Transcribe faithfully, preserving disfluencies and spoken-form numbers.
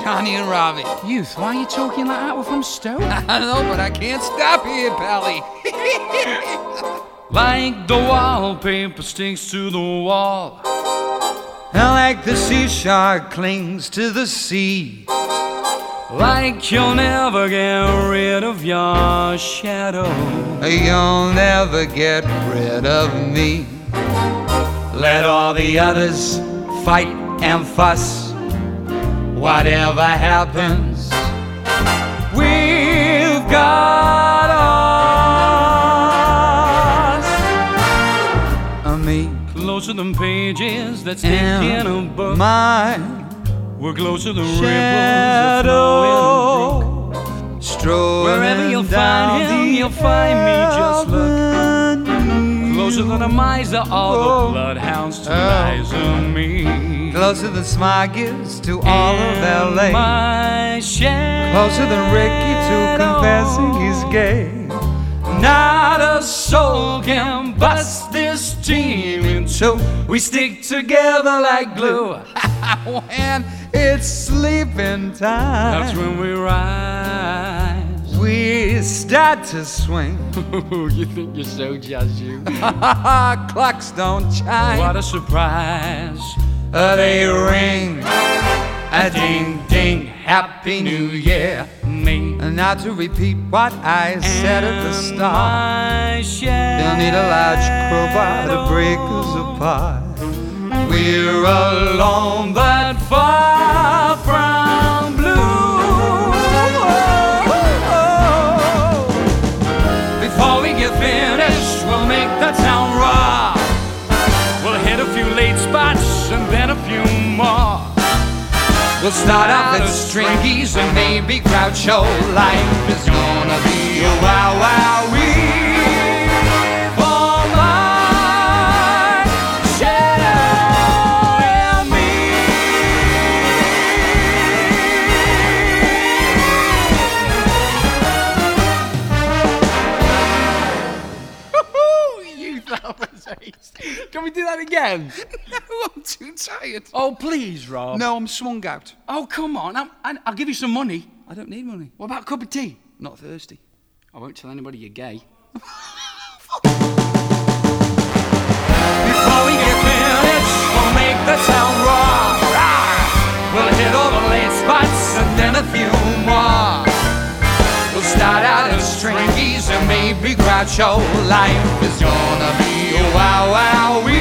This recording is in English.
Johnny and Robbie. Youth, why are you talking like that? We're from Stoke. I know, but I can't stop here, Pally. Like the wallpaper sticks to the wall, And like the sea shark clings to the sea, like you'll never get rid of your shadow. you'll never get rid of me. Let all the others fight and fuss. Whatever happens, we've got us. Me Closer than pages that stick in a book. mine We're closer than ripples that shadow flow in a brook. strolling Wherever you'll down find him, the you'll find me. Just look avenue. closer than a miser, all the bloodhounds to eyes of me. Closer than Smog is to all of L A. My shadow, Closer than Ricky to confessing he's gay. not a soul can bust this team in two. We stick together like glue. When it's sleeping time, That's when we rise. we start to swing. You think you're so just you? Clocks don't chime. What a surprise. Uh, they ring. A ding ding, Happy New Year. Me. And now to repeat what I said at the start, My they'll need a large crowbar to break us apart. We're alone but far from blue. Before we get finished, we'll make the town rock. We'll hit a few late spots and then a few more. We'll start off at Stringies and maybe Groucho. Life is gonna be a wow wow wee for my shadow and me. You thought was ace. Can we do that again? No, I'm too tired. Oh, please, Rob. No, I'm swung out. Oh, come on. I'm, I- I'll give you some money. I don't need money. What about a cup of tea? Not thirsty. I won't tell anybody you're gay. Before we get finished, we'll make the town rock. We'll hit all the late spots and then a few more. We'll start out as Stringies and maybe Groucho. Life is gonna be a wow wow.